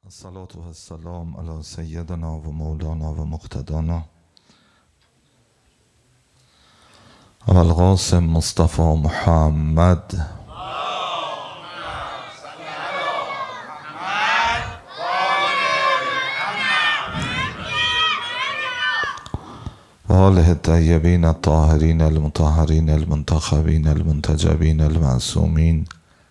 الصلاة والسلام على سيدنا و مولانا و مقتدانا ابو القاسم مصطفى محمد و آله الطیبین الطاهرین المطهرین المنتخبین المنتجبین المعصومین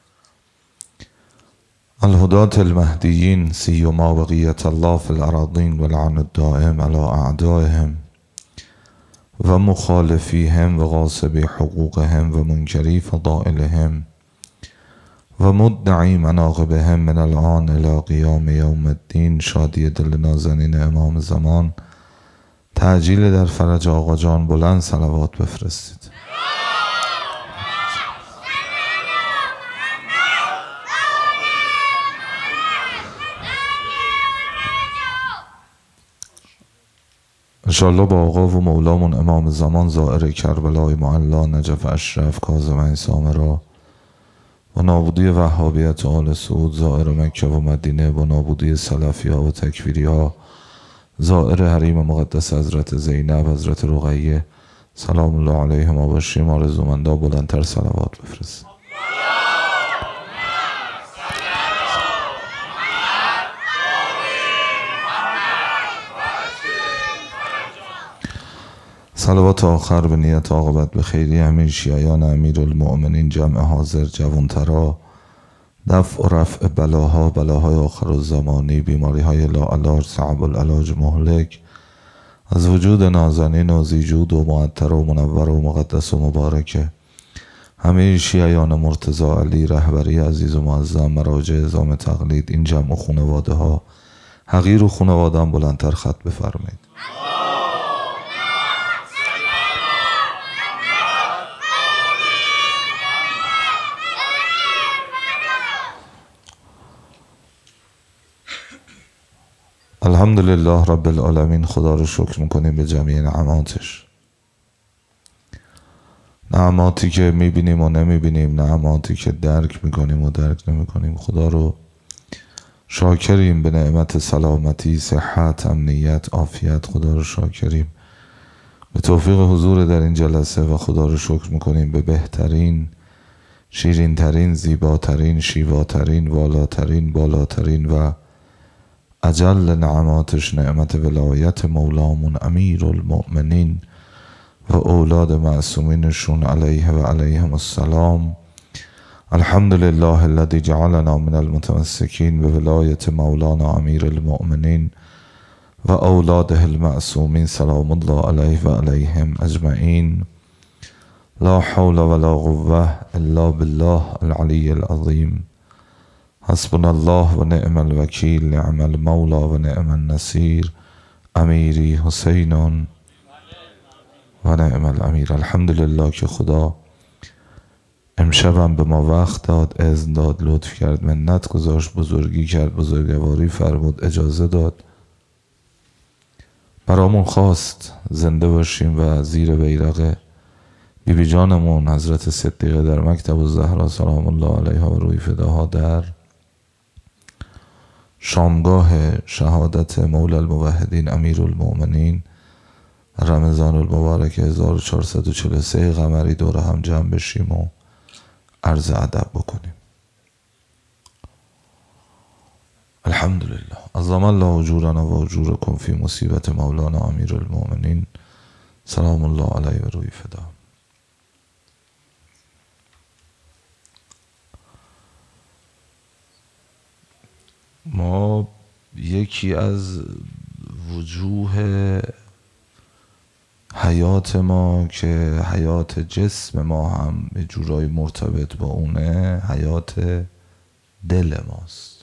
الهداة المهدیین سیما بقیة الله في الأراضین واللعن الدائم على أعدائهم و مخالفیهم و غاصبی حقوقهم و منکری فضائلهم و مدعی مناقبهم من الآن الى قیام یوم الدین. شادی دل نازنین امام زمان، تعجیل در فرج آقا جان. بلند صلوات بفرستید. انشاءالله با آقا و مولامون امام زمان زائر کربلای معلا، نجف اشرف، کاظمین سامرا و نابودی وهابیت آل سعود، زائر مکه و مدینه و نابودی سلفی ها و تکفیری ها، زائر حریم مقدس حضرت زینب، حضرت رقیه سلام الله علیهم و باشیم. آرزومندا بلندتر صلوات بفرست. صلوات آخر به نیت عاقبت به خیری امیر شیعیان امیرالمؤمنین، جمع حاضر، جوانترا، دفع و رفع بلاها، بلاهای آخر الزمانی، بیماری های لاعلاج، صعب العلاج، مهلک، از وجود نازنین و زیجود و معطر و منور و مقدس و مبارکه همه شیعیان مرتضی علی، رهبری عزیز و معظم، مراجع اعظام تقلید، این جمع و خانواده ها، حقیر و خانواده هم بلندتر خط بفرمایید. الحمدلله رب العالمین. خدا رو شکر میکنیم به جمعی نعماتش، نعماتی که میبینیم و نمیبینیم، نعماتی که درک میکنیم و درک نمیکنیم. خدا رو شاکریم به نعمت سلامتی، صحت، امنیت، عافیت. خدا رو شاکریم به توفیق حضور در این جلسه و خدا رو شکر میکنیم به بهترین، شیرینترین، زیباترین، شیواترین، والاترین، بالاترین و اجل نعماتش، نعمت ولایت مولامون امیر المؤمنین و اولاد معصومینشون علیه و علیهم السلام. الحمدلله الذی جعلنا من المتمسکین به ولایت مولانا امیر المؤمنین و اولاده المعصومین سلام الله علیه و علیهم اجمعین. لا حول ولا قوة الا بالله العلی العظیم. حسبنا الله و نعم الوکیل، نعم المولا و نعم النصیر. امیری حسین و نعم الامیر. الحمدلله که خدا امشبم به ما وقت داد، اذن داد، لطف کرد، منت گذاشت، بزرگی کرد، بزرگواری فرمود، اجازه داد، برامون خواست زنده باشیم و زیر بیرق بیبی جانمون حضرت صدیقه در مکتب الزهرا سلام الله علیها و روی فداها در شامگاه شهادت مولا الموحدین امیر المؤمنین رمضان المبارک 1443 قمری دور هم جمع بشیم و عرض ادب بکنیم. الحمدلله. عظم الله اجورنا و اجورکم فی مصیبت مولانا امیر المؤمنین سلام الله علیه و روی فدا. ما یکی از وجوه حیات ما که حیات جسم ما هم به جورای مرتبط با اونه، حیات دل ماست.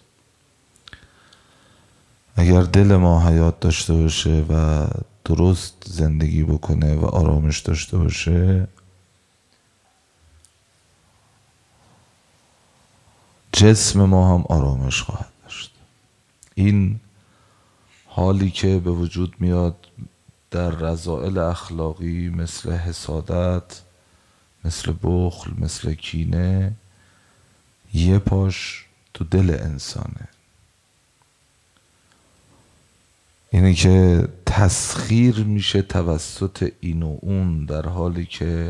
اگر دل ما حیات داشته باشه و درست زندگی بکنه و آرامش داشته باشه، جسم ما هم آرامش خواهد داشت. این حالی که به وجود میاد در رذائل اخلاقی مثل حسادت، مثل بخل، مثل کینه، یه پاش تو دل انسانه. اینه که تسخیر میشه توسط این و اون، در حالی که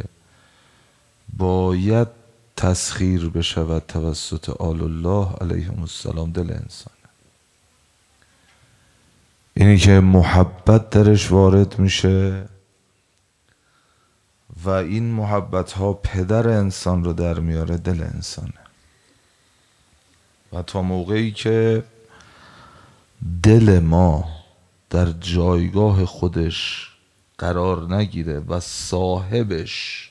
باید تسخیر بشود توسط آل الله علیهم السلام دل انسان. اینه که محبت درش وارد میشه و این محبت ها پدر انسان رو در میاره، دل انسانه. و تا موقعی که دل ما در جایگاه خودش قرار نگیره و صاحبش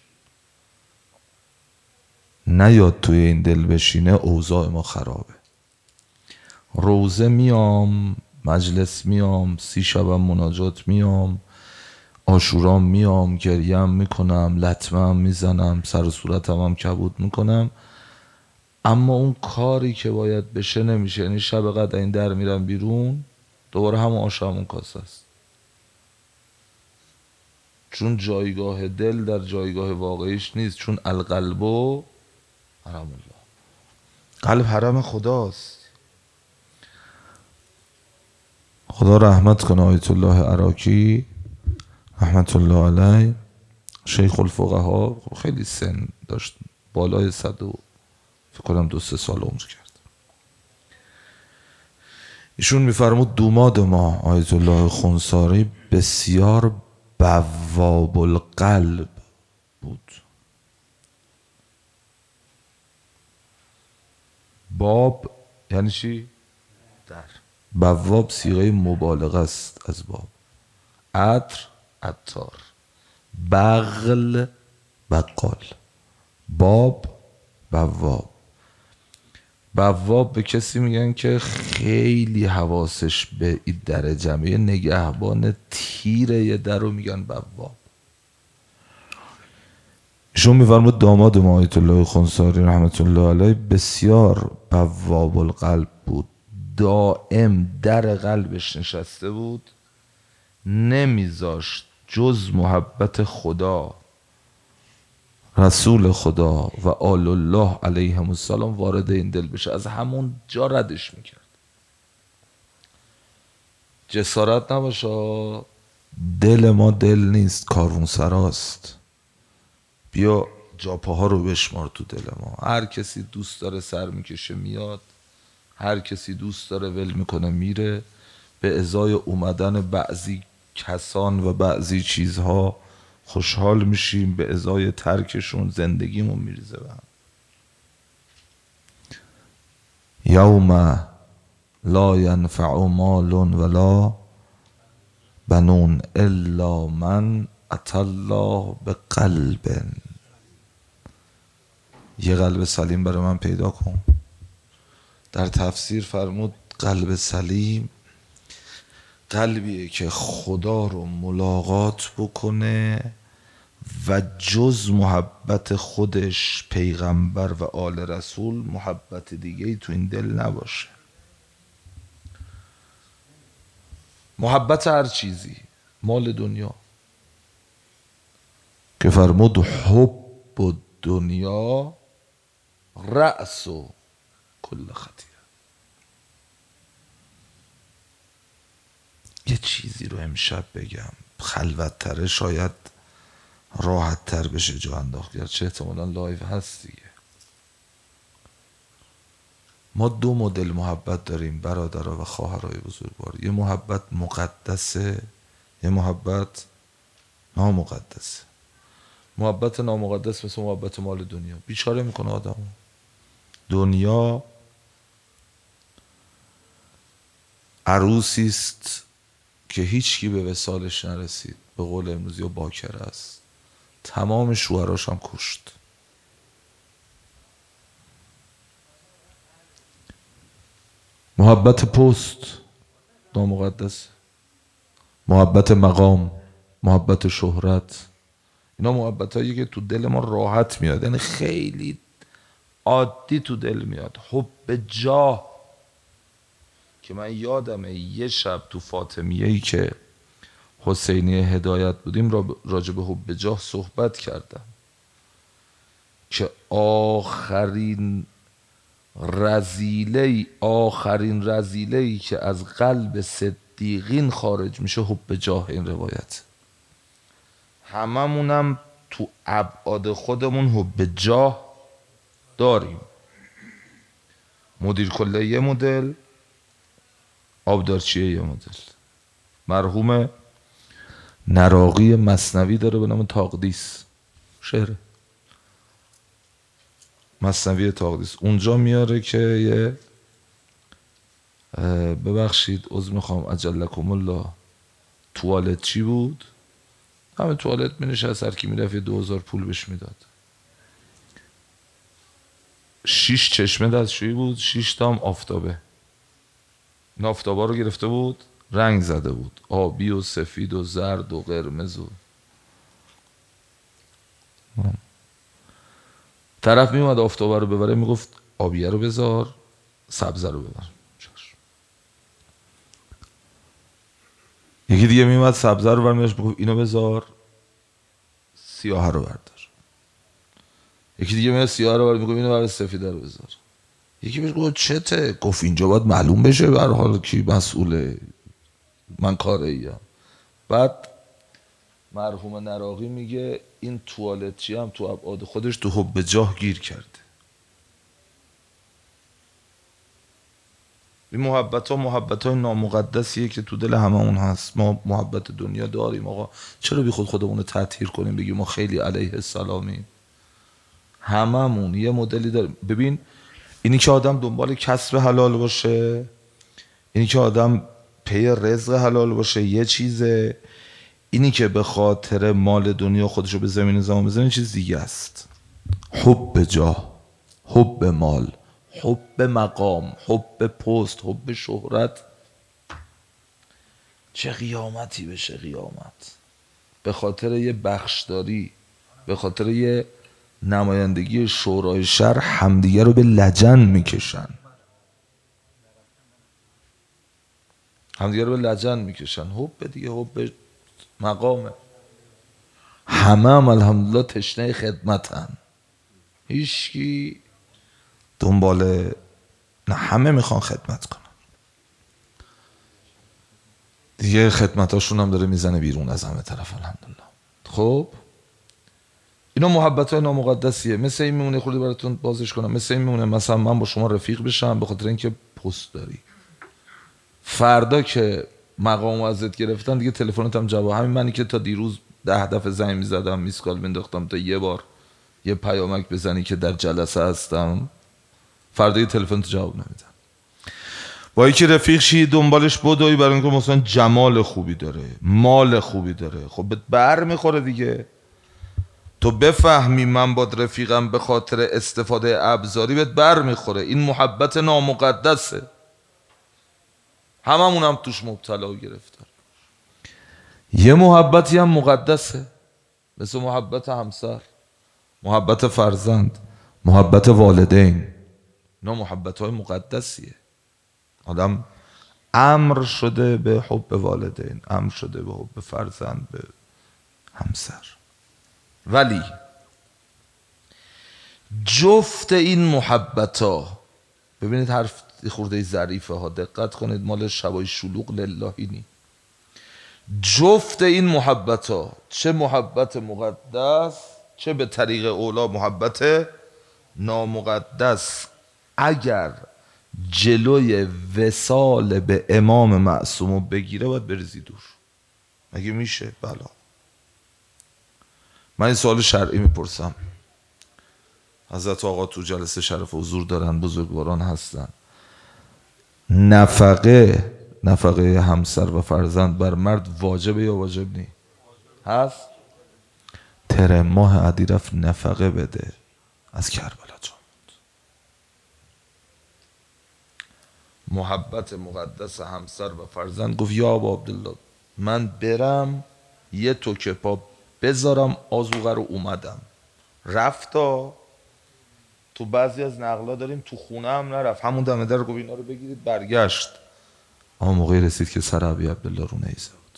نیاد توی این دل بشینه، اوضاع ما خرابه. روزه میام، مجلس میام، 30 شبم مناجات میام، عاشورام میام، گریم میکنم، لطمه میزنم، سر و صورتم هم کبود میکنم، اما اون کاری که باید بشه نمیشه. یعنی شب قدر این در میرم بیرون، دوباره همون آش همون کاسه است، چون جایگاه دل در جایگاه واقعیش نیست. چون القلب و حرم الله، قلب حرم خداست. خدا رحمت کنه آیت الله عراقی رحمت الله علیه، شیخ الفقها، خیلی سن داشت، بالای 100 و فکر کنم 2-3 سال عمر کرد. ایشون میفرمود دوماد ما آیت الله خنثاری بسیار بواب القلب بود. باب یعنی چی؟ در. بواب صیغه مبالغه است از باب. عطر عطار، بغل بقال، باب بواب. بواب به کسی میگن که خیلی حواسش به این در جمعه، نگهبان تیره یه در رو میگن بواب. ایشون میفرمود داماد ما آیت الله خنثاری رحمت الله علیه بسیار بواب القلب بود، دائم در قلبش نشسته بود، نمیذاشت جز محبت خدا، رسول خدا و آل الله علیهم السلام وارد این دل بشه، از همون جا ردش میکرد. جسارت نباشه، دل ما دل نیست، کاروانسراست. بیا جاپاها رو بشمار تو دل ما. هر کسی دوست داره سر میکشه میاد، هر کسی دوست داره ول میکنه میره. به ازای اومدن بعضی کسان و بعضی چیزها خوشحال میشیم، به ازای ترکشون زندگیمون میریزه به هم. یوم لا ینفع مال ولا بنون الا من اتى الله بقلب. یه قلب سلیم برای من پیدا کن. در تفسیر فرمود قلب سلیم قلبیه که خدا رو ملاقات بکنه و جز محبت خودش، پیغمبر و آل رسول، محبت دیگه ای تو این دل نباشه. محبت هر چیزی، مال دنیا که فرمود حب دنیا رأس و کل خطیه. یه چیزی رو امشب بگم، خلوت تره، شاید راحت تر بشه جا انداخت، گرچه احتمالا لایو هست دیگه. ما 2 مدل محبت داریم برادرها و خواهرای بزرگوار. یه محبت مقدسه، یه محبت نامقدسه. محبت نامقدس مثل محبت مال دنیا، بیچاره میکنه آدمو. دنیا عروسی است که هیچکی به وصالش نرسید، به قول امروزی و باکره است، تمام شوهراش هم کشت. محبت پست نامقدس، محبت مقام، محبت شهرت، اینا محبت هایی که تو دل ما راحت میاد، یعنی خیلی عادی تو دل میاد. حب جاه که من یادمه یه شب تو فاطمیه‌ای که حسینیه هدایت بودیم راجع به حب جاه صحبت کردم که آخرین رذیله‌ای که از قلب صدیقین خارج میشه حب جاه. این روایت هممونم تو ابعاد خودمون حب جاه داریم. مدیر کله یه مدل، آبدارچیه یه مدل. مرحوم نراقی مثنوی داره به نام تاقدیس، شعر مثنوی تاقدیس. اونجا میاره که یه ببخشید عذر میخوام اجلکم الله، توالت چی بود؟ همه توالت می نشست، هر کی میرفت 2000 پول بهش میداد. 6 چشمه دستشویی بود، 6 تا هم آفتابه. این آفتابا رو گرفته بود، رنگ زده بود، آبی و سفید و زرد و قرمز و طرف میومد آفتابا رو ببره میگفت آبیه رو بذار، سبزه رو ببر. یکی دیگه میومد سبزه رو برمیداشت میگفت اینو بذار، سیاه رو بردار. یکی دیگه میاد سیاه رو برد میگفت اینو برای سفیده رو بذار. یکی بهش گفت چته؟ گفت اینجا باید معلوم بشه به هر حال کی مسئوله، من کاره ایم. بعد مرحوم نراقی میگه این توالتچی هم تو ابعاد خودش تو حب جاه گیر کرده. این محبت های نامقدسیه که تو دل هممون هست. ما محبت دنیا داریم آقا، چرا بی خودمون رو تطهیر کنیم بگیم ما خیلی علیه السلامیم؟ هممون یه مدلی داریم. ببین اینی که آدم دنبال کسب حلال باشه، اینی که آدم پی رزق حلال باشه یه چیزه، اینی که به خاطر مال دنیا خودشو به زمین زمان بزنه چیز دیگه است. حب جاه، حب مال، حب مقام، حب پست، حب شهرت، چه قیامتی بشه قیامت. به خاطر یه بخشداری، به خاطر یه نمایندگی شورای شر همدیگه رو به لجن میکشن، همدیگه رو به لجن میکشن. حب دیگه، حب مقامه. همه هم الحمدلله تشنه خدمتن، هیچکی دنبال نه، همه میخوان خدمت کنن دیگه. خدمتاشون هم داره میزنه بیرون از همه طرف الحمدلله. خب اینا محبت های نامقدسیه. مثل این میمونه، خودی براتون بازش کنم، مثل این میمونه مثلا من با شما رفیق بشم به خاطر اینکه پست داری، فردا که مقام ازت گرفتن دیگه تلفنت هم جواب. همین منی که تا دیروز 10 دفعه زنگ میزدم، میس کال مینداختم تا یه بار یه پیامک بزنی که در جلسه هستم، فردا یه تلفن تو جواب نمیدم. با یکی رفیق شی دنبالش بدوی برای اینکه مثلا جمال خوبی داره، مال خوبی داره، خب بهت بر میخوره دیگه. تو بفهمی من با رفیقم به خاطر استفاده ابزاری بهت بر میخوره. این محبت نامقدسه، هممون هم توش مبتلا و گرفتار. یه محبتی هم مقدسه، مثل محبت همسر، محبت فرزند، محبت والدین. اینا محبت های مقدسیه. آدم امر شده به حب والدین، امر شده به حب فرزند، به همسر. ولی جفت این محبت ها، ببینید حرف خورده ظریفه ها، دقت کنید، مال شبای شلوغ للهی نی. جفت این محبت ها، چه محبت مقدس چه به طریق اولا محبت نامقدس، اگر جلوی وصال به امام معصوم بگیره باید بریزی دور. مگه میشه؟ بلا. من این سوال شرعی میپرسم، حضرت آقا تو جلسه شرف حضور دارن، بزرگواران هستن، نفقه همسر و فرزند بر مرد واجبه یا واجب نی؟ هست؟ تر ماه عدی رفت نفقه بده از کربلا جان. محبت مقدس همسر و فرزند گفت یا ابا عبدالله من برم یه توکه پا بذارم آذوقه رو اومدم. رفتا تو بعضی از نقلا داریم تو خونه هم نرفت، همون دم در گفت اینا رو بگیرید برگشت. اما موقعی رسید که سر ابی عبدالله رو نیزه بود.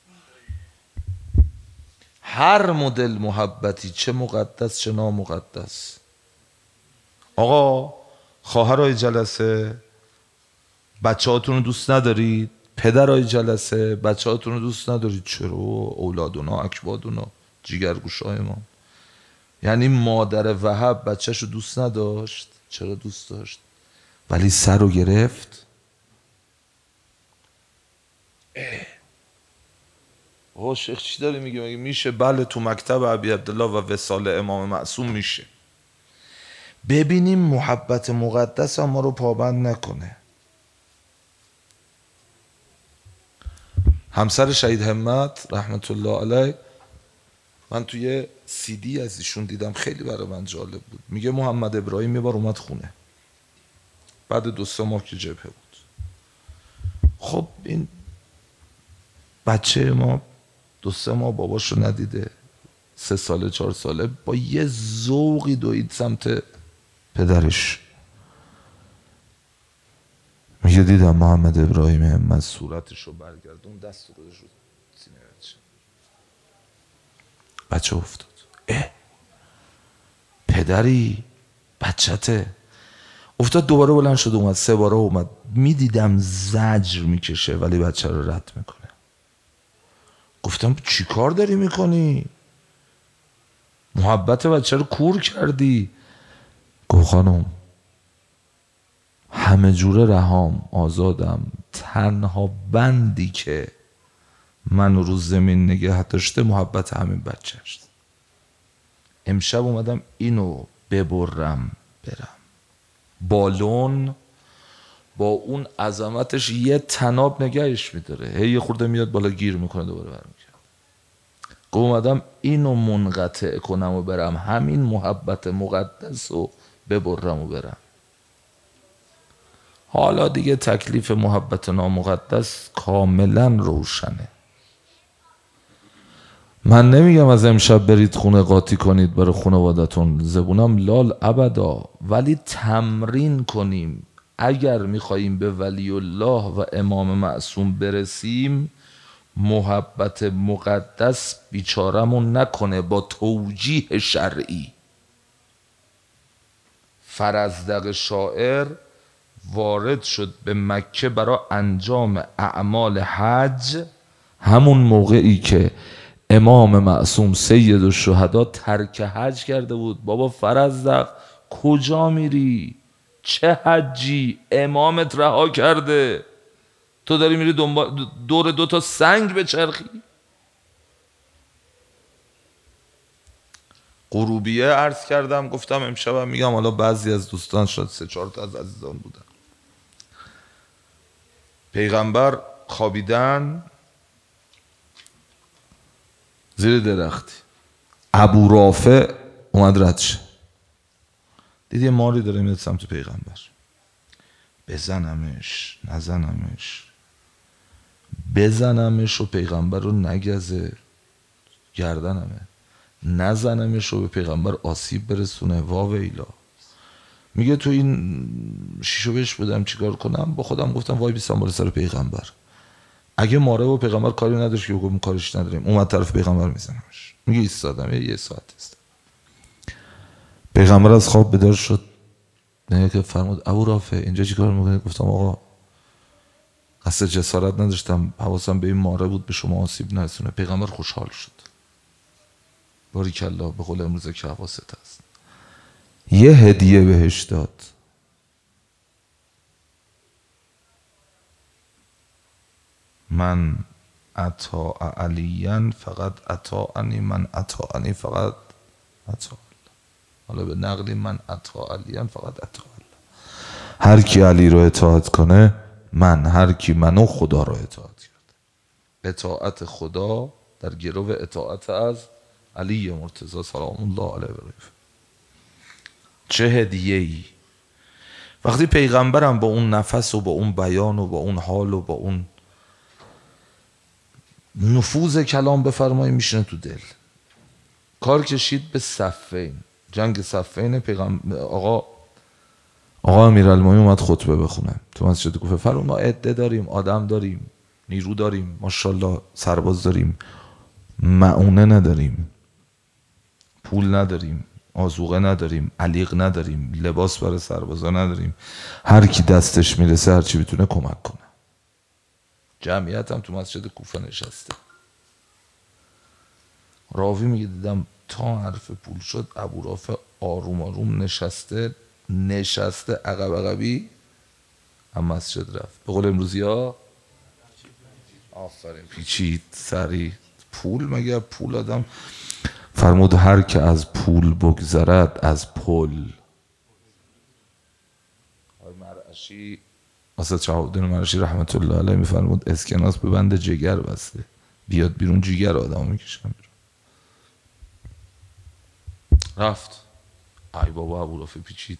هر مدل محبتی، چه مقدس چه نامقدس. آقا خواهرای جلسه، بچه هاتون رو دوست ندارید؟ پدرای جلسه بچه هاتون رو دوست ندارید؟ چرا؟ اولادونا اکبادونا جیگرگوشای ما. یعنی مادر وهب بچهش رو دوست نداشت؟ چرا دوست داشت؟ ولی سر رو گرفت. شیخ چی داری میگه؟ مگه میشه؟ بله تو مکتب ابی عبدالله و وصال امام معصوم میشه. ببینیم محبت مقدس ما رو پابند نکنه. همسر شهید همت رحمت الله علیه، من توی CD از ایشون دیدم، خیلی برای من جالب بود. میگه محمد ابراهیم یه بار اومد خونه بعد 2-3 ماه که جبهه بود. خب این بچه ما 2-3 ماه باباشو ندیده، 3 ساله 4 ساله، با یه ذوقی دوید سمت پدرش. میگه دیدم محمد ابراهیم همت صورتشو برگردون، دست رو گذاشت رو سینه بچه افتاد. پدری بچته افتاد. دوباره بلند شد اومد، 3 باره اومد. میدیدم زجر میکشه ولی بچه رو رد میکنه. گفتم چی کار داری میکنی؟ محبت بچه رو کور کردی. گفت خانم همه جوره رهام، آزادم، تنها بندی که من رو زمین نگه داشته محبت همین بچه است. امشب اومدم اینو ببرم برم. بالون با اون عظمتش یه تناب نگهش میداره، یه خورده میاد بالا گیر میکنه دوباره برمیگرده. اومدم اینو منقطع کنم و برم، همین محبت مقدس رو ببرم و برم. حالا دیگه تکلیف محبت نامقدس کاملا روشنه. من نمیگم از امشب برید خونه قاطی کنید برای خانوادتون، زبونم لال ابدا، ولی تمرین کنیم. اگر میخواییم به ولی الله و امام معصوم برسیم، محبت مقدس بیچارمون نکنه با توجیه شرعی. فرزدق شاعر وارد شد به مکه برای انجام اعمال حج، همون موقعی که امام معصوم سید الشهدا ترک حج کرده بود. بابا فرزدق کجا میری؟ چه حجی؟ امامت رها کرده، تو داری میری دور 2 تا سنگ بچرخی؟ غروبیه عرض کردم، گفتم امشبم میگم، حالا بعضی از دوستان شاید 3-4 تا از عزیزان بودن. پیغمبر خوابیدن زیر درختی، ابو رافع اومد رد شه، دید یه ماری داره میاد سمت پیغمبر. بزنمش نزنمش؟ بزنمش و پیغمبر رو نگزه گردنمه، نزنمش رو به پیغمبر آسیب برسونه، واویلا. میگه تو این شیشو بهش بدم چیکار کنم؟ با خودم گفتم وای بیستم بالا سر پیغمبر. اگه ماره و پیغمبر کاری نداشت که بگم کارش نداریم، اومد طرف پیغمبر میزنمش. میگه ایستادم 1 ساعت است. پیغمبر از خواب بیدار شد، نه که فرمود ابو رافع اینجا چیکار میکنی؟ گفتم آقا قصد جسارت نداشتم، حواسم به این ماره بود به شما آسیب نرسونه. پیغمبر خوشحال شد، باریکالله، به قول امروزه که حواست هست. یه هدیه بهش داد. من اطاع علیاً فقط اطاعنی، من اطاعنی فقط اطاع. حالا به نقلی من اطاع علیاً فقط اطاع الله. هر کی علی رو اطاعت کنه من، هر کی منو خدا رو اطاعت کرد. اطاعت خدا در گرو اطاعت از علی مرتضی سلام الله علیه و چه هدیه‌ای. وقتی پیغمبرم با اون نفس و با اون بیان و با اون حال و با اون نفوذ کلام بفرمایی میشینه تو دل. کار کشید به صفین، جنگ صفین. آقا امیرالمومنین اومد خطبه بخونه تو مسجد کوفه. فرمود ما عده داریم، آدم داریم، نیرو داریم، ماشاءالله سرباز داریم، معونه نداریم، پول نداریم، آذوقه نداریم، علیق نداریم، لباس برای سربازا نداریم. هر کی دستش میرسه هر چی بتونه کمک کنه. جمعیت هم تو مسجد کوفه نشسته. راوی میگه دیدم تا حرف پول شد ابو رافع آروم آروم نشسته عقب عقبی هم مسجد رفت. به قول امروزی ها آفرین پیچید سری. پول مگه پول آدم فرمود هر که از پول بگذرد از پل. آقای مرعشی واسه شهاب‌الدین مرعشی رحمت الله علیه میفرمود اسکناس به بند جگر بسته، بیاد بیرون جگر آدم میکشن بیرون. رفت. ای بابا ابو رافع پیچید.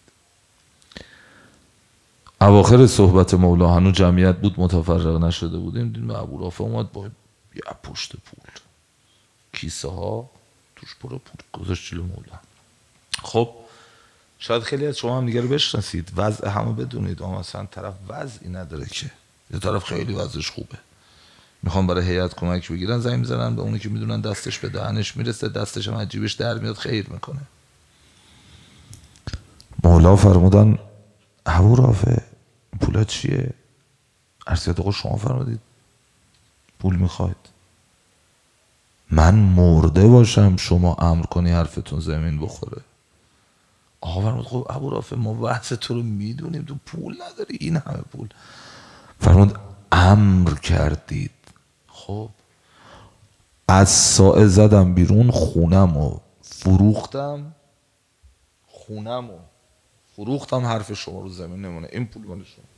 اواخر صحبت مولا هنوز جمعیت بود متفرق نشده بودیم، دیدیم ابو رافع اومد با یه پشت پول، کیسه ها توش پر پول گذاشت جلو مولا. خب شاید خیلی از شما هم دیگه رو بشناسید، وضع همو بدونید، اما مثلا طرف وضعی نداره که، یه طرف خیلی وضعش خوبه، میخوام برای هیئت کمک بگیرن، زنگ میزنن به اونی که میدونن دستش به دهنش میرسه، دستش هم از جیبش در میاد خیر میکنه. مولا فرمودن ابو رافع پولا چیه؟ عرضیت آقا شما فرمودید پول میخواید، من مرده باشم شما امر کنی حرفتون زمین بخوره. آقا فرمود خب ابو رافع ما بحث تو رو میدونیم، تو پول نداری این همه پول. فرمود امر کردید. خب از سایه زدم بیرون، خونم فروختم حرف شما رو زمین نمونه، این پول مال شما.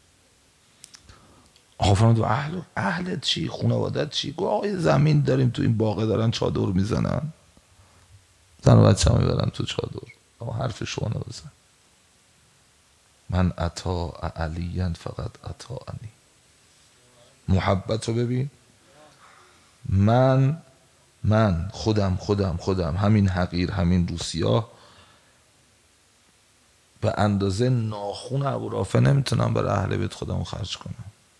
آقا فرمود اهلت چی؟ خانوادت چی؟ گفت آقا زمین داریم تو این باغه دارن چادر میزنن، زن و بچه هم میبرن تو چادر، اما حرف شما نبزن. من اطاع علیاً فقط اطاعنی. محبت رو ببین. من خودم همین حقیر، همین روسیاه به اندازه ناخون ابو رافع نمیتونم برای اهل بیت خودمو خرج کنم.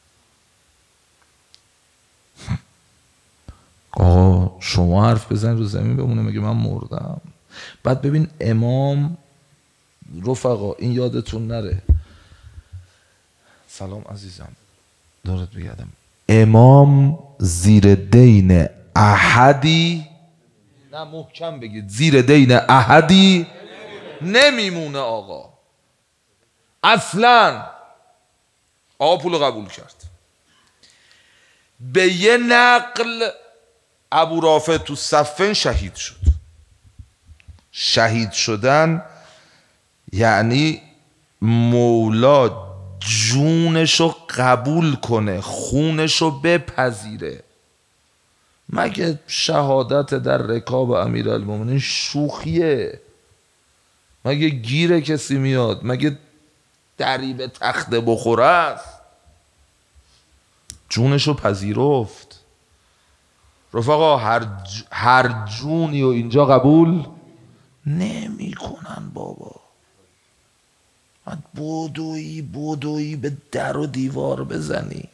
آقا شما حرف بزن رو زمین بمونه، مگه من مردم؟ بعد ببین امام، رفقا این یادتون نره، سلام عزیزم دارت بگردم، امام زیر دین احدی، نه محکم بگید، زیر دین احدی نمیمونه آقا اصلا. آقا پول قبول کرد. به یه نقل ابو رافع تو صفین شهید شد. شهید شدن یعنی مولا جونشو قبول کنه، خونشو بپذیره. مگه شهادت در رکاب امیرالمومنین شوخیه؟ مگه گیر کسی میاد؟ مگه دری به تخته بخوره است؟ جونشو پذیرفت. رفقا هر جونی و اینجا قبول نمی کنن بابا. بودویی به در و دیوار بزنی.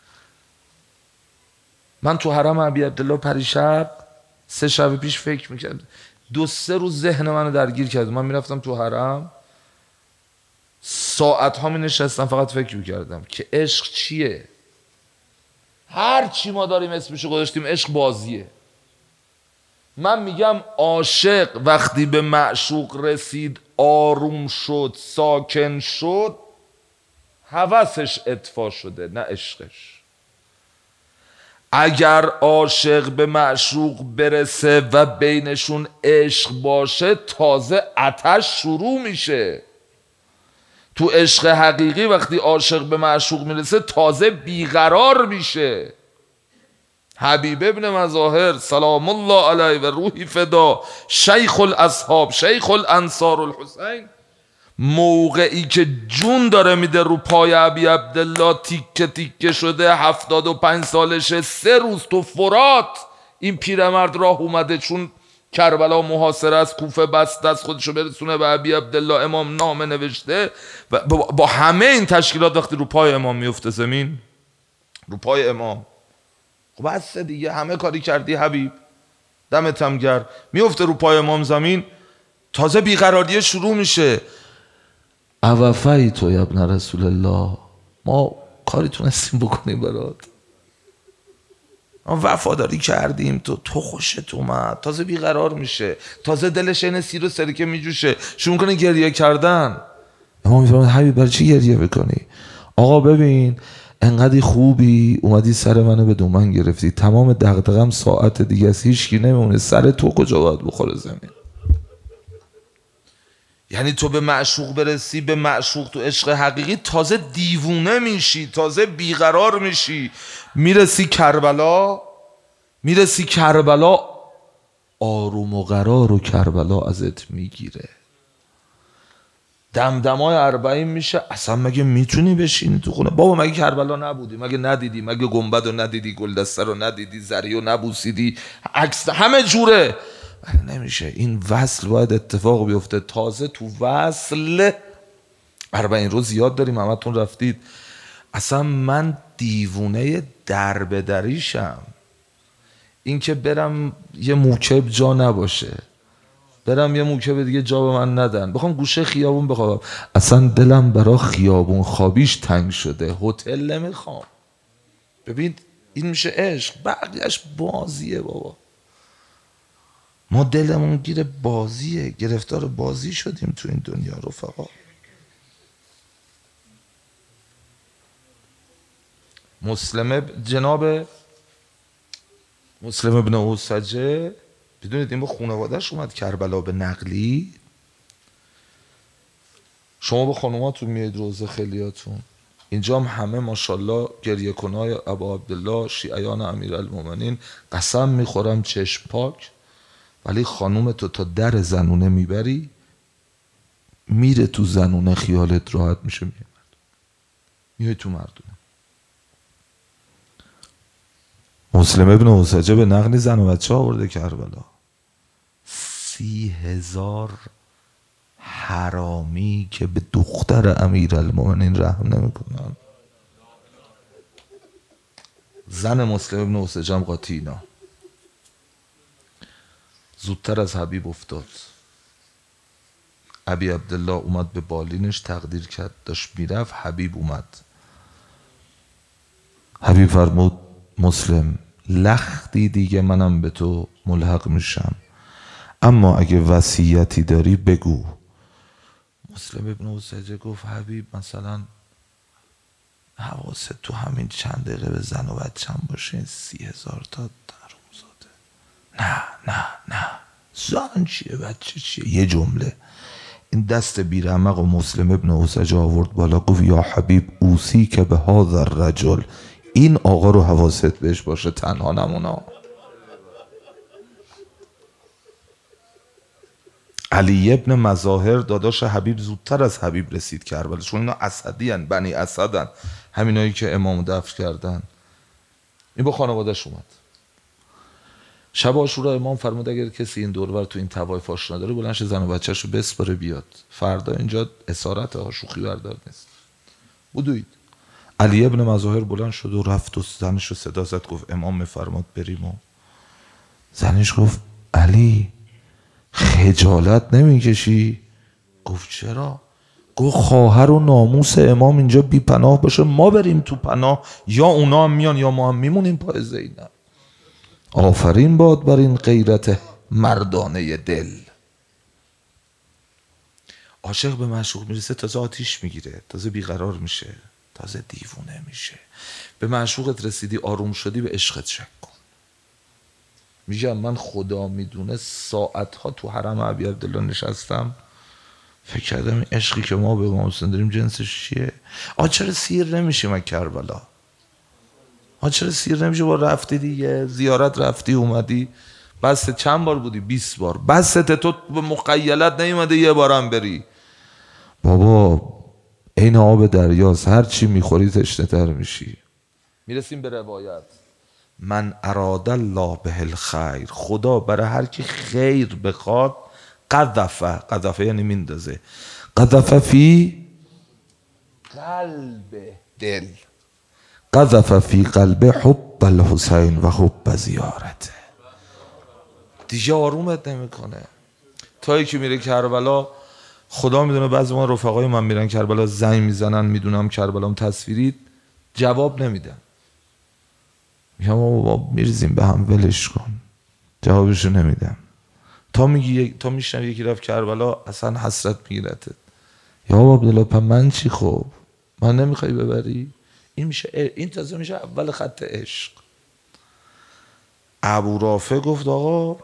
من تو حرم ابی عبدالله پریشب 3 شب پیش فکر میکردم، 2-3 روز ذهن منو درگیر کرد. من میرفتم تو حرم ساعت ها می نشستم فقط فکر میکردم که عشق چیه. هر چی ما داریم اسمشو گذاشتیم عشق بازیه. من میگم عاشق وقتی به معشوق رسید، آروم شد، ساکن شد، هوسش اطفا شده، نه عشقش. اگر عاشق به معشوق برسه و بینشون عشق باشه، تازه آتش شروع میشه. تو عشق حقیقی وقتی عاشق به معشوق میرسه تازه بیقرار میشه. حبیب ابن مظاهر سلام الله علیه و روحی فدا، شیخ الاصحاب، شیخ الانصار الحسین، موقعی که جون داره میده رو پای ابی عبدالله، تیکه تیکه شده، 75 سالشه، 3 روز تو فرات این پیرمرد راه اومده، چون کربلا محاصره از کوفه بست دست خودشو برسونه به ابی عبدالله. امام نامه نوشته و با همه این تشکیلات وقتی رو پای امام میفته زمین، رو پای امام، خب بس دیگه همه کاری کردی حبیب، دمت هم گرم، میفته رو پای امام زمین، تازه بیقراریه شروع میشه. اوفیتو یا ابن رسول الله، ما کاری تونستیم بکنیم برات؟ وفاداری کردیم تو خوشت اومد، تازه بیقرار میشه، تازه دلش این سیر و سرکه میجوشه، شروع کنه گریه کردن. امام میفرماید حبیب برای چی گریه بکنی؟ آقا ببین انقدی خوبی اومدی سر منو به دومن گرفتی، تمام دغدغم ساعت دیگه است، هیچکی نمیمونه، سر تو کجا باید بخوره زمین؟ یعنی تو به معشوق برسی، به معشوق تو عشق حقیقی تازه دیوونه میشی، تازه بیقرار میشی، میرسی کربلا آروم و قرار و کربلا ازت میگیره. دمدمای 40 میشه، اصلا مگه میتونی بشینی تو خونه؟ بابا مگه کربلا نبودی؟ مگه ندیدی؟ مگه گنبد رو ندیدی؟ گلدسته رو ندیدی؟ زری رو نبوسیدی؟ عکس همه جوره. نمیشه. این وصل باید اتفاق بیفته. تازه تو وصل 40 روز یاد داریم، همتون رفتید. اصلا من دیوونه در به دریشم، این که برم یه موکب جا نباشه، برم یه موکب دیگه جا به من ندن، بخوام گوشه خیابون بخوابم، اصلا دلم برا خیابون خوابیش تنگ شده، هتل نمیخوام. ببین این میشه عشق، بقیهش بازیه بابا. ما دلمون گیر بازیه، گرفتار بازی شدیم تو این دنیا رفقا. جناب مسلم ابن اوسجه، بدونید این با خانواده‌اش اومد کربلا به نقلی. شما با خانوماتون میاید روزه خیلیاتون، اینجا هم همه ماشاءالله گریه کنای ابا عبدالله شیعیان امیرالمومنین، قسم میخورم چشم پاک، ولی خانومتو تا در زنونه میبری، میره تو زنونه خیالت راحت میشه، میای تو مردونه. مسلم ابن اوسجه به نقلی زن و بچه آورده کربلا، 30,000 حرامی که به دختر امیرالمومنین رحم نمیکنن. زن مسلم ابن اوسجه هم قاطی اینا، زودتر از حبیب افتاد. ابی عبدالله اومد به بالینش تقدیر کرد، داشت میرفت، حبیب اومد. حبیب فرمود مسلم لختی دیگه منم به تو ملحق میشم، اما اگه وصیتی داری بگو. مسلم ابن اوسجه گفت حبیب مثلا حواست تو همین چند دقیقه به زن و بچم باشه، این 30,000 تا حرومزاده. نه زن چیه بچه چیه؟ یه جمله این دست بیرمق و مسلم ابن اوسجه آورد بالا، گفت یا حبیب اوصی که به هذا الرجل، این آقا رو حواست بهش باشه، تنها نمونا. علی ابن مظاهر داداش حبیب زودتر از حبیب رسید کربلا، چون اینا اسدی هن، بنی اسدن، همینایی که امامو دفن کردن. این با خانواده‌اش اومد. شب عاشورا امام فرمود اگر کسی این دوربر تو این طوایف آشنا داره بلندش زن و بچه‌شو بسپاره بیاد، فردا اینجا اسارت ها، شوخی بردار نیست. بدوید. علی ابن مظاهر بلند شد و رفت و زنشو صدا زد، گفت امام میفرماد بریم. و زنش گفت علی خجالت نمیکشی؟ گفت چرا؟ گفت خواهر و ناموس امام اینجا بی پناه باشه، ما بریم تو پناه، یا اونا هم میان یا ما هم میمونیم پای زینب. آفرین باد بر این غیرت مردانه دل. عاشق به معشوق میرسه تازه آتیش میگیره، تازه بیقرار میشه، تازه دیوونه میشه. به معشوقت رسیدی، آروم شدی، به عشقت شک کن. میگم من خدا میدونه ساعتها تو حرم ابی عبدالله نشستم، فکر کردم این عشقی که ما به امام حسین داریم جنسش چیه؟ چرا سیر نمیشیم از کربلا؟ چرا سیر نمیشه؟ با رفتی دیگه زیارت، رفتی اومدی، بس چند بار بودی؟ 20 بار. بس تو به مقیلت نیومده یه بارم بری؟ بابا این آب دریاست، هر چی میخوری تشنه تر میشی. میرسیم به روایت، من اراد الله به الخیر، خدا برای هر کی خیر بخواد، قذفه یعنی میندازه، قذف فی قلب دل، قذف فی قلب حب الحسین و حب زیارته. دیگه آرومت نمیکنه. تایی که میره کربلا، خدا میدونه بعضی ما رفقای من میرن کربلا زنگ میزنن، میدونم کربلام تصویری، جواب نمیدن. میگم بابا میرزیم به هم، ولش کن. جوابشو نمیدم. تا میشنم یکی رفت کربلا اصلا حسرت میگیرتت. یا بابا عبدالله پس من چی؟ خب من نمیخوای ببری؟ این میشه، این تازه میشه اول خط عشق. ابو رافع گفت آقا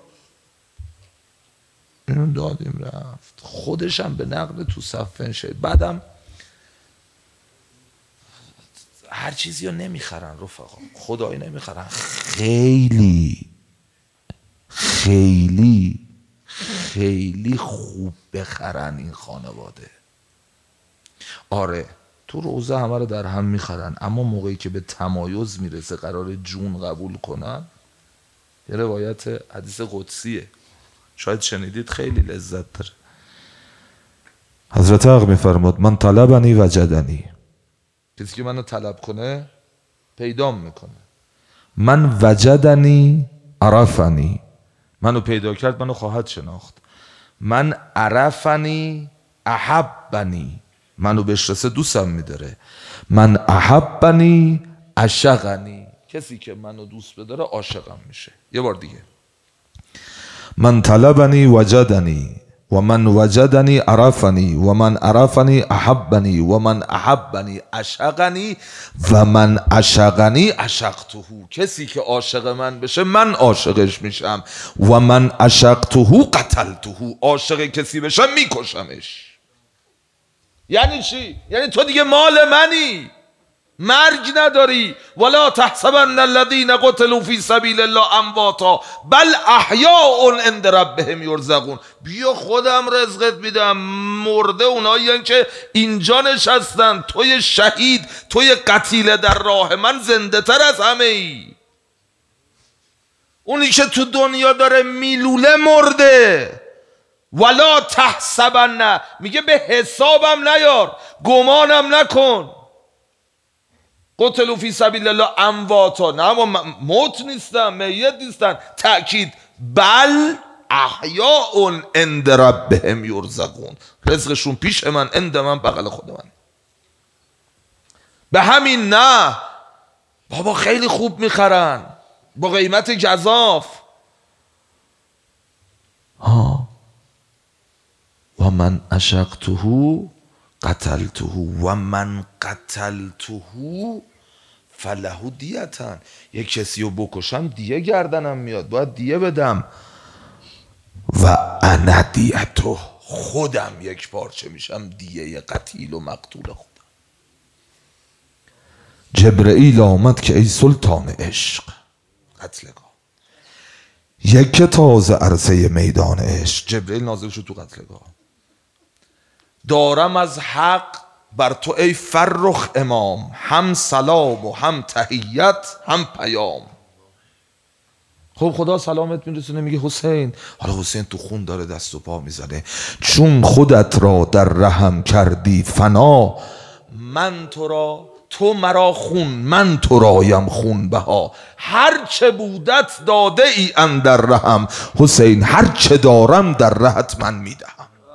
اینو دادیم رفت، خودشم به نقل تو صفن شد. بعدم هر چیزی رو نمیخرن رفقا، خدایی نمیخرن. خیلی خیلی خیلی خوب بخرن این خانواده. آره تو روزه همه رو در هم میخرن، اما موقعی که به تمایز میرسه قرار جون قبول کنن، یه روایت حدیث قدسیه، شاید شنیدید، خیلی لذت داره. حضرت حق میفرماد من طلبنی وجدنی، کسی که منو طلب کنه پیدام میکنه. من وجدنی عرفنی، منو پیدا کرد منو خواهد شناخت. من عرفنی احبنی، منو بشناسه دوستم میداره. من احبنی عشقنی، کسی که منو دوست بداره عاشقم میشه. یه بار دیگه، من طلبنی وجدنی و من وجدنی عرفنی و من عرفنی احبنی و من احبنی عشقنی و من عشقنی عشقته، کسی که عاشق من بشه من عاشقش میشم. و من عشقته قتلته، عاشق کسی بشم میکشمش. یعنی چی؟ یعنی تو دیگه مال منی، مرگ نداری. ولا تحسبن الذين قتلوا في سبيل الله امواتا بل احیاء عند ربهم یرزقون. بیا خودم رزقت میدم. مرده اونایی که اینجا نشستن، توی شهید، توی قتیل در راه من زنده تر از همه ای. اونی که تو دنیا داره میلوله مرده. ولا تحسبن، میگه به حسابم نیار، گمانم نکن. قتلوا فی سبیل الله امواتا، نه اما موت نیستن، میت نیستن. تأکید بل احیاء عند ربهم یرزقون، رزقشون پیش من، عند من بغل خود من. به همین نه بابا خیلی خوب میخرن با قیمت گزاف. و من عشقته قتلته و من قتلته فله دیتن، یک کسی رو بکشم دیه گردنم میاد، باید دیه بدم. و انا دیتو، خودم یک پارچه میشم دیه قتیل و مقتول خودم. جبرئیل آمد که ای سلطان عشق، قتلگاه، یک تازه عرصه میدان عشق. جبرئیل نازل شد تو قتلگاه. دارم از حق بر تو ای فرخ امام، هم سلام و هم تحیت هم پیام. خب خدا سلامت میرسونه، میگه حسین. حالا حسین تو خون داره دست و پا میزنه. چون خودت را در رحم کردی فنا، من تو را، تو مرا خون، من تو رایم خون بها. هر چه بودت داده ای اندر رحم، حسین هر چه دارم در رهت من میدهم.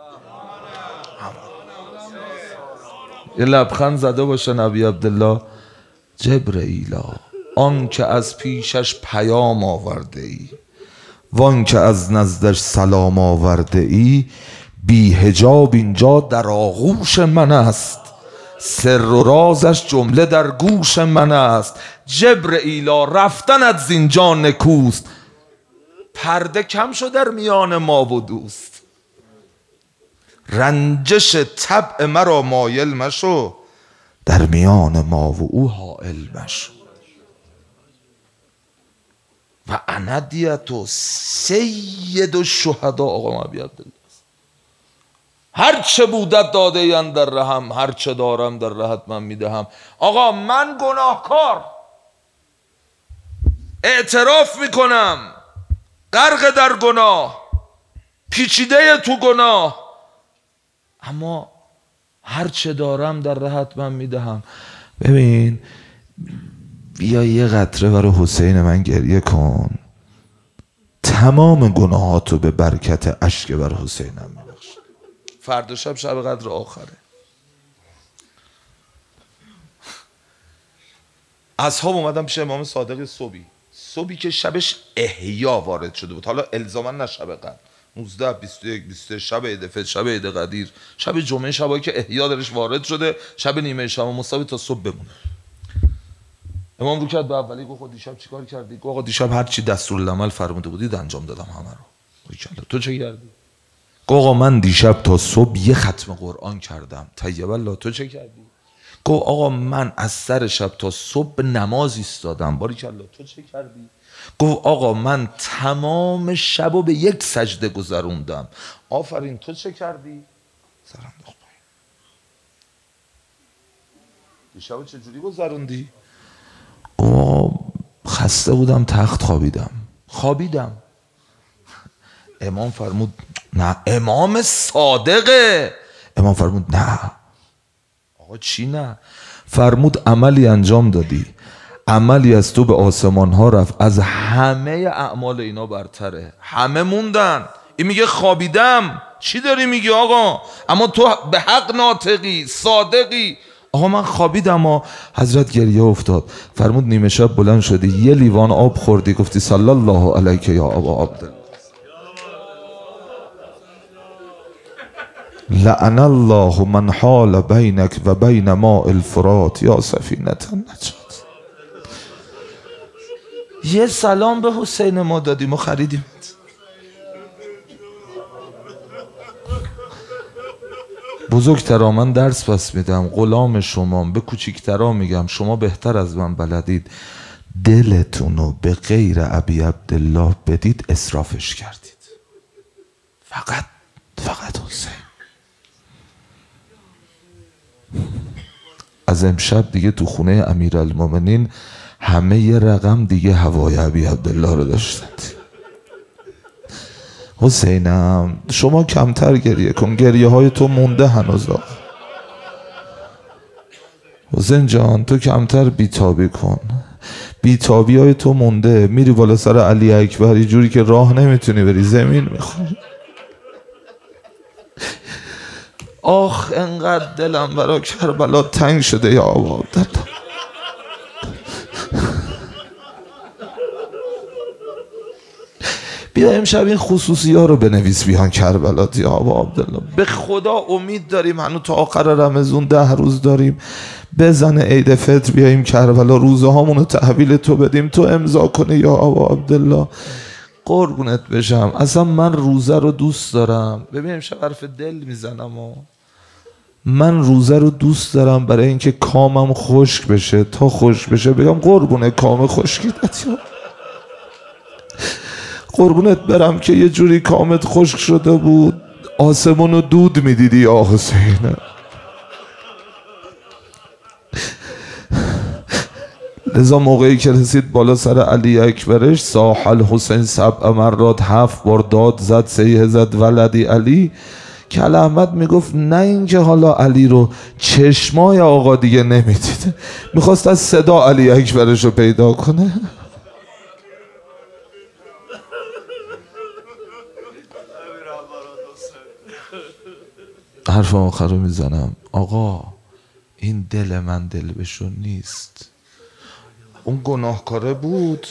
یه لبخند زده باشه نبی عبدالله. جبرئیلا، آن که از پیشش پیام آورده ای، وان که از نزدش سلام آورده ای، بی حجاب اینجا در آغوش من است، سر و رازش جمله در گوش من است. جبرئیلا رفتنت زینجا نکوست، پرده کم شد در میان ما و دوست. رنجش طبع مرا مایل مشو، در میان ما و او حائل مشو. و انا دیتو سید الشهدا، آقا نبی عبدالله، هر چه بودت داده ای اندر رحم، هر چه دارم در رهت من میدهم. آقا من گناهکار اعتراف میکنم، غرق در گناه، پیچیده تو گناه، اما هر چه دارم در رهت من میدهم. ببین بیا یه قطره برای حسین من گریه کن، تمام گناهاتو به برکت اشک بر حسینم میبخش. فردا شب قدر آخره. اصحاب اومدن پیش امام صادق صبحی، صبحی که شبش احیا وارد شده بود، حالا الزاما نه شب قدر، 19 21 23 شب عید فطر، شب عید قدیر، شب جمعه، شبایی که احیا درش وارد شده، شب نیمه شب مساوی تا صبح بمونه. امام رو کرد به اولی، گفت دیشب چیکار کردی؟ گفت آقا دیشب هر چی دستورالعمل فرموده بودید انجام دادم همه رو. تو چه کردی؟ گفت آقا من دیشب تا صبح یه ختم قرآن کردم. طیب الله. تو چه کردی؟ گفت آقا من از سر شب تا صبح نماز ایستادم. باریکالله. تو چه کردی؟ گفت آقا من تمام شبو به یک سجده گذروندم. آفرین. تو چه کردی؟ سرم داخت پایین. دیشبو چجوری گذروندی؟ خسته بودم، تخت خوابیدم. امام فرمود نه. امام صادقه. امام فرمود نه. آقا چی نه؟ فرمود عملی انجام دادی، عملی از تو به آسمان ها رفت، از همه اعمال اینا برتره. همه موندن، این میگه خوابیدم. چی داری میگی آقا؟ اما تو به حق ناطقی، صادقی. آقا من خوابیدم و حضرت گریه افتاد. فرمود نیمه شب بلند شدی، یه لیوان آب خوردی، گفتی صلی الله علیک یا ابا عبدالله. لعن الله من حال بینک و بین ماء الفرات یا سفینة النجات. یه سلام به حسین ما دادیم و خریدیم. بزرگترا من درس پس میدم، غلام شما، به کوچیکترا میگم شما بهتر از من بلدید، دلتونو به غیر ابی عبدالله بدید اسرافش کردید. فقط حسین. از امشب دیگه تو خونه امیرالمومنین همه یه رقم دیگه هوای ابی عبدالله رو داشتند. حسینم شما کمتر گریه کن، گریه های تو مونده هنوز. حسین جان تو کمتر بیتابی کن، بیتابی های تو مونده. میری بالا سر علی اکبر یه جوری که راه نمیتونی بری، زمین میخوری. آخ انقدر دلم برا کربلا تنگ شده یا ابا عبدالله. بیا امشب این خصوصی ها رو بنویس بیان کربلا یا ابا عبدالله. به خدا امید داریم، هنوز تا آخر رمضان 10 روز داریم. بزن عید فطر بیاییم کربلا، روزه هامون رو تحویل تو بدیم، تو امضا کنی یا ابا عبدالله. قربونت بشم. اصلا من روزه رو دوست دارم. ببین امشب حرف دل میزنم و من روزه رو دوست دارم برای اینکه کامم خشک بشه. تا خشک بشه بگم قربونه کام خشکیدت، یا قربونت برم که یه جوری کامت خشک شده بود آسمون رو دود میدیدی یا حسین. لذا موقعی که رسید بالا سر علی اکبرش، صاح الحسین 7 مرات، 7 بار داد زد، سیه زد ولدی علی. کل احمد میگفت نه اینکه حالا علی رو چشمای آقا دیگه نمیدید، میخواست از صدا علی اکبرش رو پیدا کنه. حرف آخر رو میزنم. آقا این دل من دل بشون نیست. اون گناهکاره بود،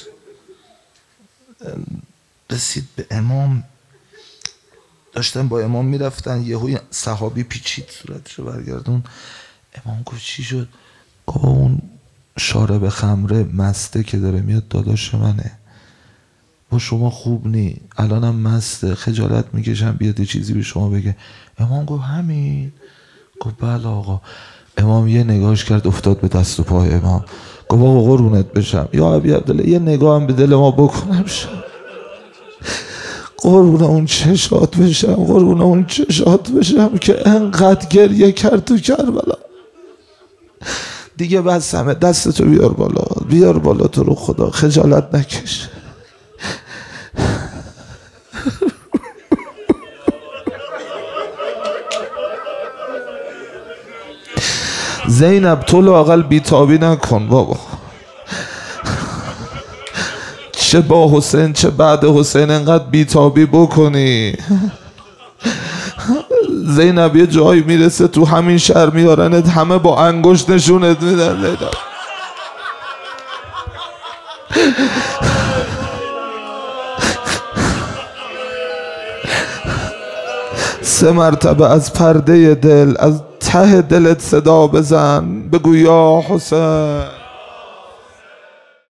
رسید به امام، داشتن با امام میرفتن، یهو صحابی پیچید صورتشو برگردون. امام گفت چی شد؟ گفت اون شارب خمره مسته که داره میاد داداش منه، با شما خوب نی، الانم مسته، خجالت میکشم بیاد یه چیزی به شما بگه. امام گفت همین؟ گفت بله آقا. امام یه نگاهش کرد افتاد به دست و پای امام. گفت آقا قربونت بشم یا ابی عبدالله یه نگاه هم به دل ما بکنم شم. قربون اون چشات بشم، قربون اون چشات بشم که انقدر گریه کرد تو کربلا. دیگه بس همه، دستتو بیار بالا، بیار بالا تو رو خدا، خجالت نکش. زینب تو لااقل بیتابی نکن بابا. چه با حسین چه بعد حسین انقدر بیتابی بکنی. زینب یه جایی میرسه تو همین شهر میارنت همه با انگشت نشونت میدن. 3 مرتبه از پرده دل، از ته دلت صدا بزن، بگو یا حسین.